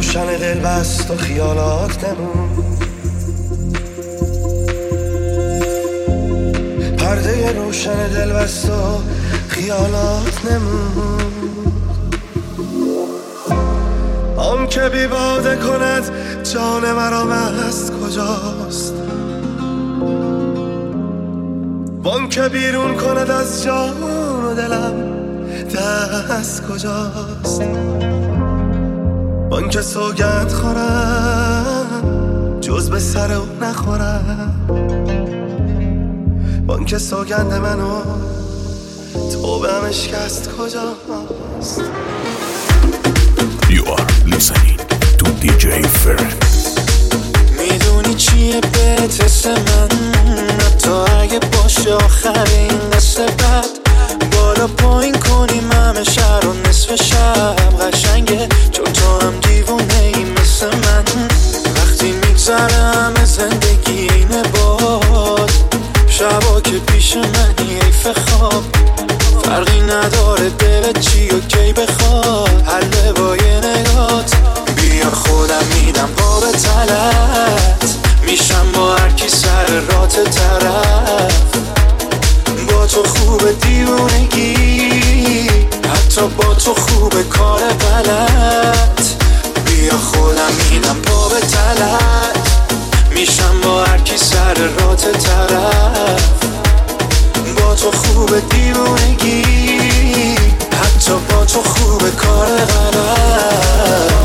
روشن دل بست و خیالات نمون، پرده روشن دل بست و خیالات نمون. آن که بی باده کند جان مرا مست کجاست، وان که بیرون کند از جان و دلم دست کجاست. وان که سوگند خورم جز به سر او نخورم، وان که سوگند منو توبه هم اشکست کجاست. You are listening to DJ Ferret. میدونی چیه بهت حس من، حتی اگه باشه آخرین دست بد، بالا پایین کنیم همه شهر و نصف شب قشنگه، چون تو هم دیوونه ای مثل من. وقتی میگذره همه زندگی اینه باز، شبا که پیش منی حیف خواب، فرقی نداره دلت چی و کی بخواد، حله با یه نگات. بیا خودم میدم پا به تلت، میشم با هر کی سر رات طرف. با تو خوب دیوونگی، حتی با تو خوب کار غلط. بیا خودم میدم پا به تلت، میشم با هر کی سر رات طرف. با تو خوب دیوونگی، حتی با تو خوب کار غلط.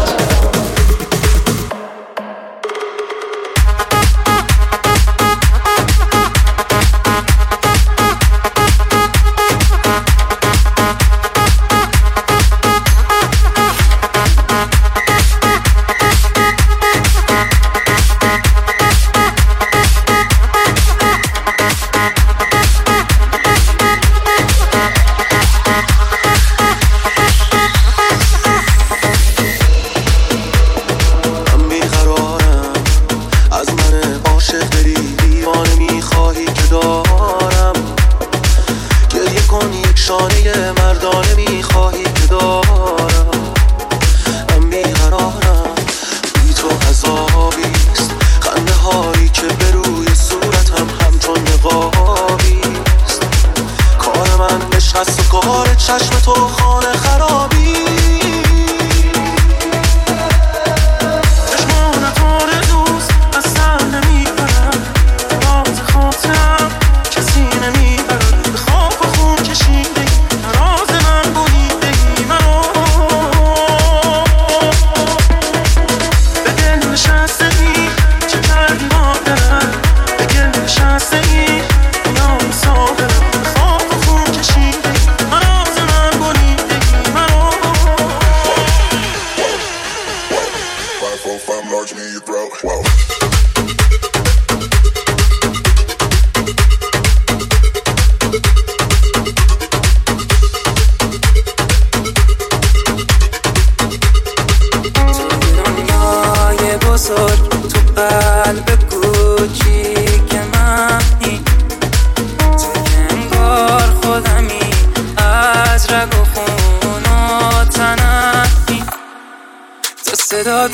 صدات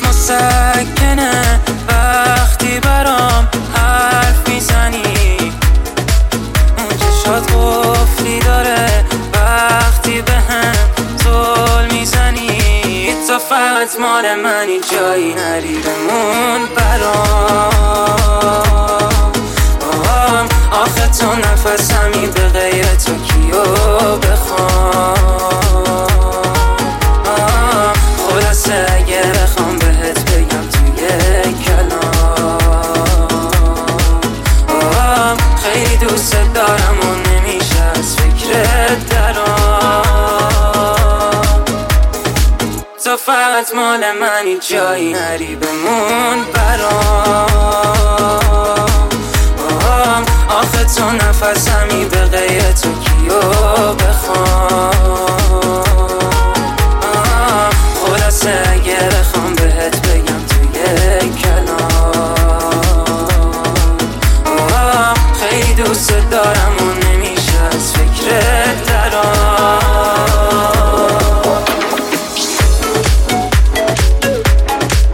مسکنه وقتی برام حرف میزنی، اون چشات قفلی داره وقتی به هم زل میزنی. تو فقط مال منی، جایی نری بمون برام. آخه تو نفسمی، به غیر تو کیو بخوام. خلاصه اگه بخوام بهت بگم توی کلام، خیلی دوست دارم و نمیشه از فکرت درام. تو فقط مال منی، جایی نری بمون برام. آخه تو نفسمی، به غیر تو کیو بخوام. خلاصه اگه بخوام بهت بگم توی کلام، خیلی دوست دارم و نمیشه از فکرت درام.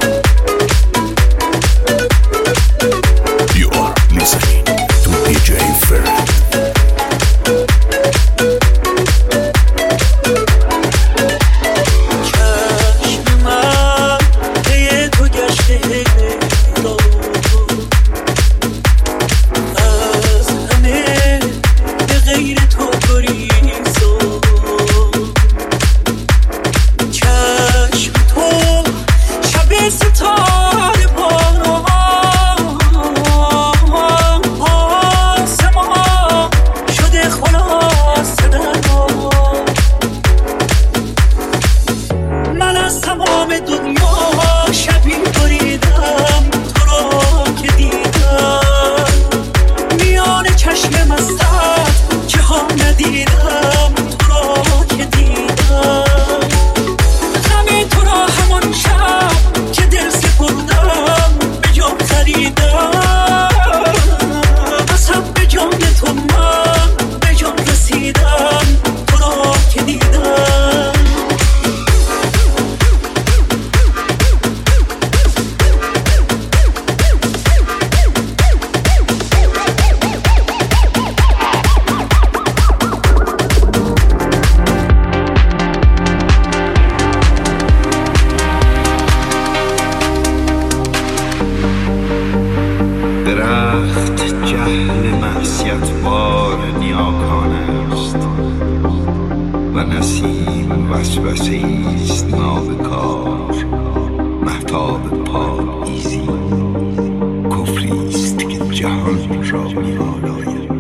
نسیم وسوسه‌ایست نابکار، مهتاب پاییزی کفریست که جهان را می‌آلاید.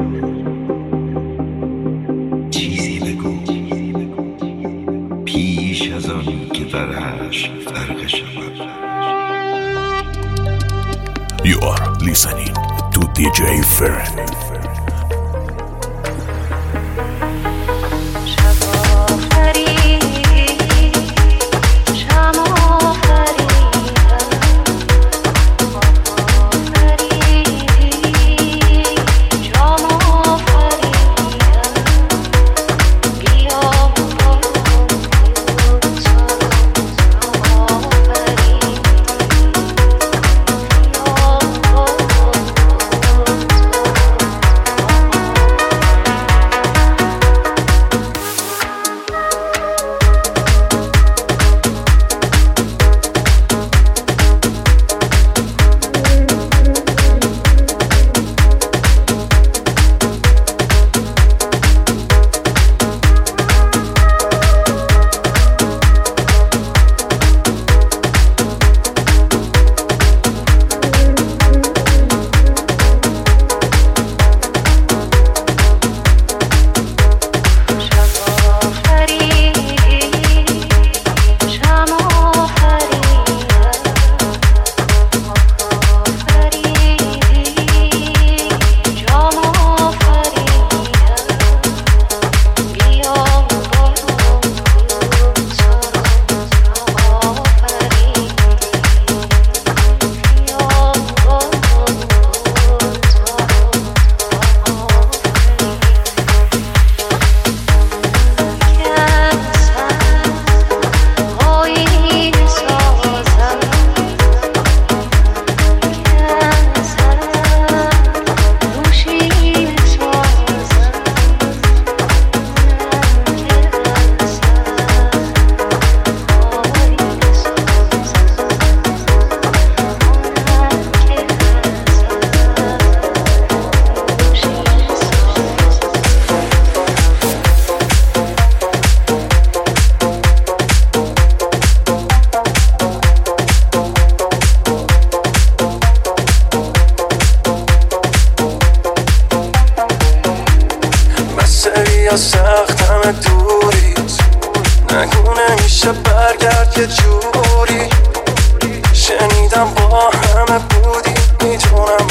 چیزی بگو پیش از آن که برش غرق شود. You are listening to DJ Ferret. سخت همه دوریت نگونه میشه برگرد که جوری شنیدم با همه بودی میدونم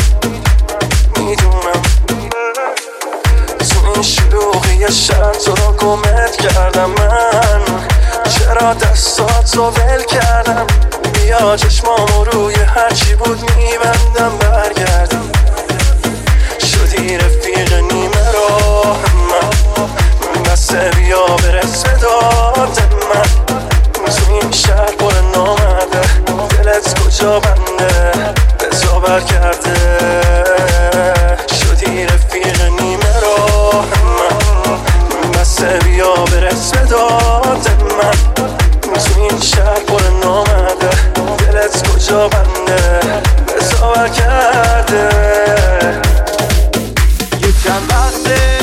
تو این شلوغی شهر تو را گمت کردم من چرا دستاتو ول کردم بیا چشمامو روی هرچی بود میبندم برگردم شدی رفیق نیمه راه من بسه بیا برس به داد من تو این شهر پر نامرده دلت کجا بنده بزا برگرده شدی رفیق نیمه راه من بسه بیا برس به داد من تو این شهر پر نامرده دلت کجا بنده بزا برگرده چند وقته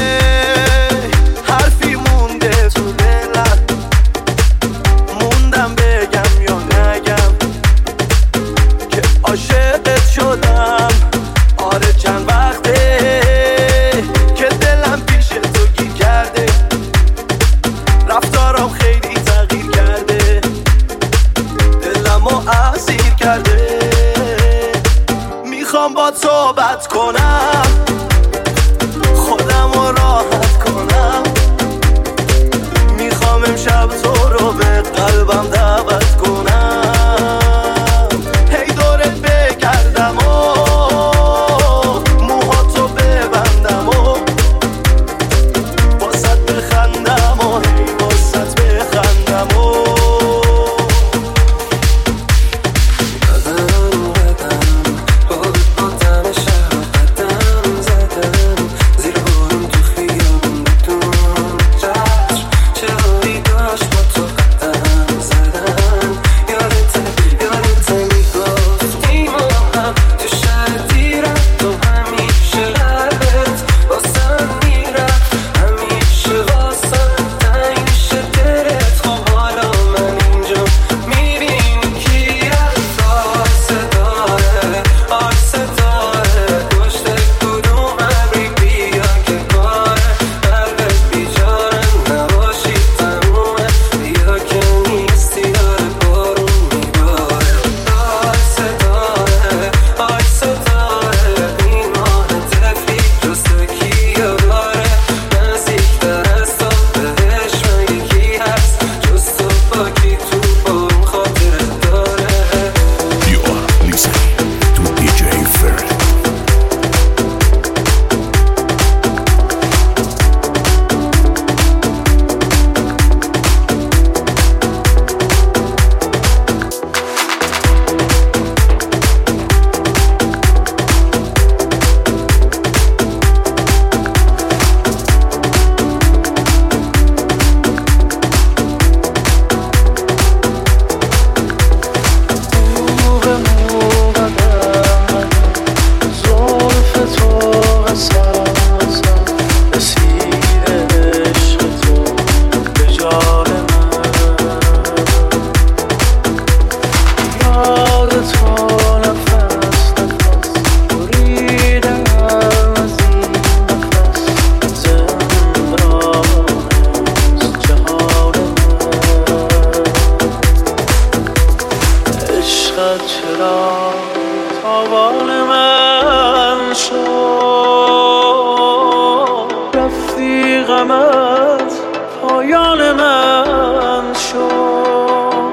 غمت پایان من شد،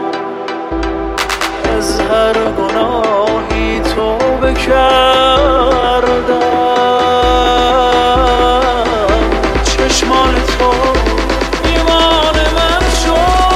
از هر گناهی توبه کردم، چشمان تو ایمان من شد.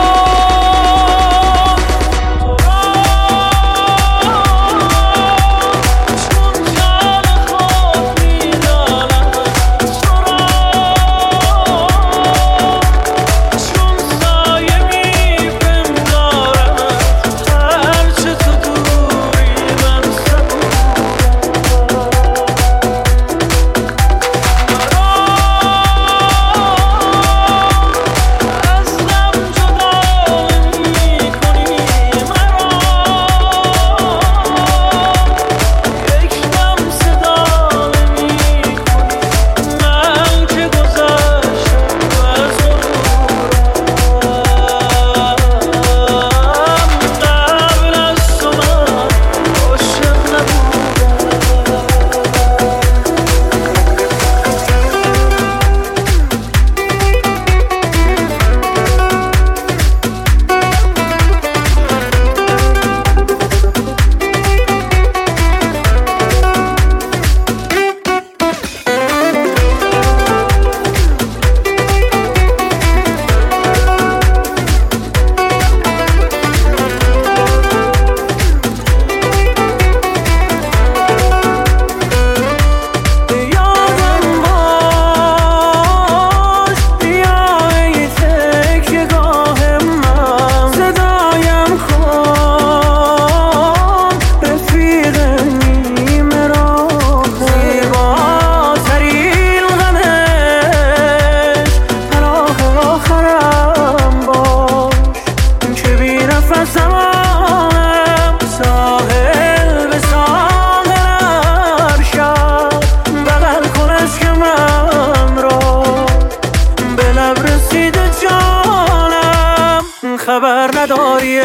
خبر نداری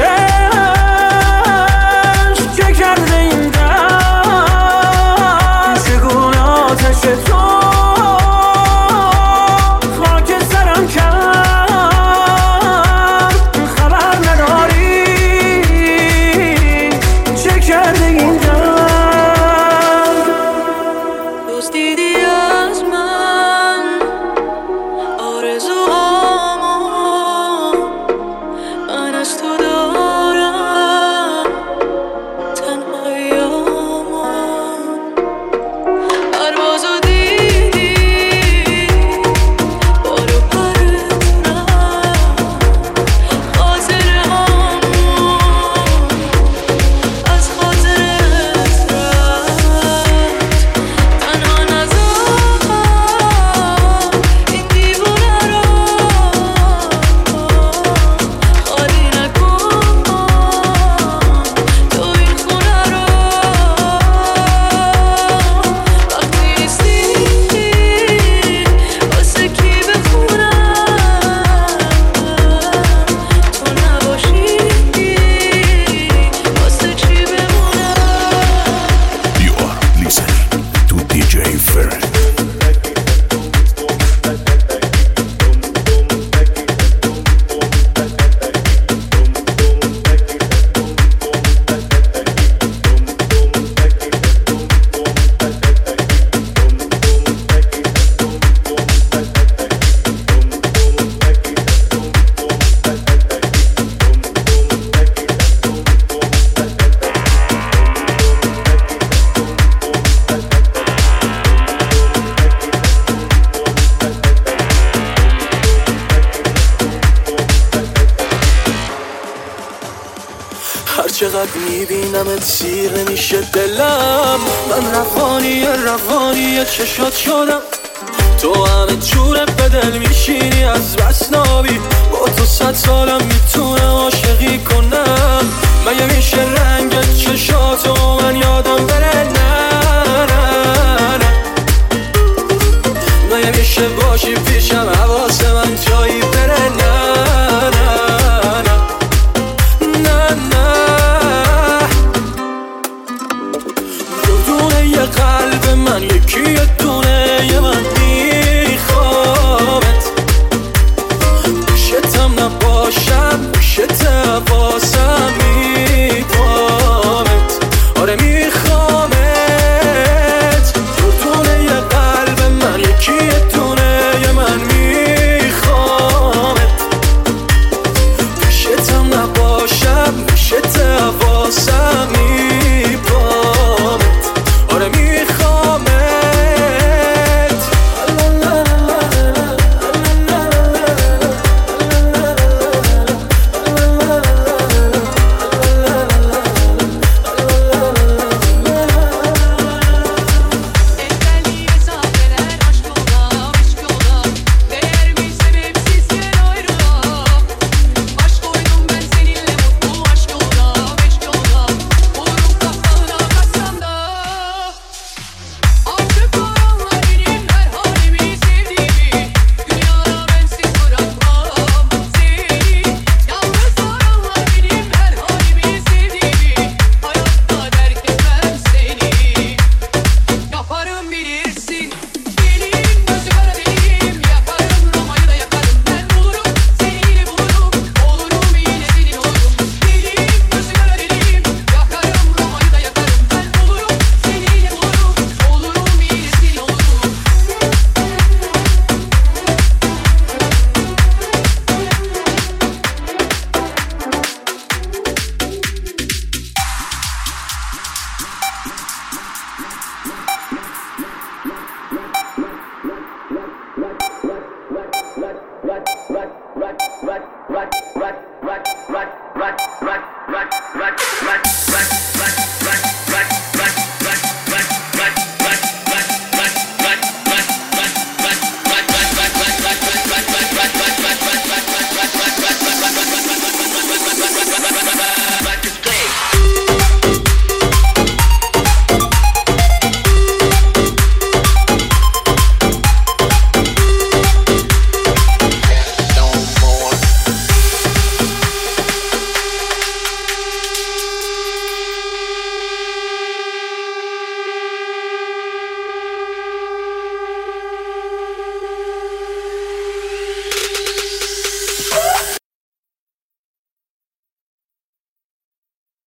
عشق چه کرده این دست، چگونه آتش تو خاک سرم کرد. خبر نداری چه کرده این دست. دوست دیدی از من آرزوهامو، من از تو دارم تنهاییامو. پروازو دیدی بارو پرت رفت، خاطره هامو از خاطرت رفت. تنها نذار این دیوونه رو خالی نکن، تو این خونه رو وقتی نیستی واسه کی بخونم، تو نباشی واسه چی بمونم. You are listening to DJ Ferret. هر چقدر میبینمت سیر نمیشه دلم، من روانی چشات شدم. تو همه جوره به دل میشینی از بس نابی، با تو 100 سالم میتونم عاشقی کنم. مگه میشه رنگ چشاتو من یادم بره؟ نه نه نه. مگه میشه باشی پیشم حواس من جایی بره؟ نه نه نه نه نه. دردونه یه قلب من یکی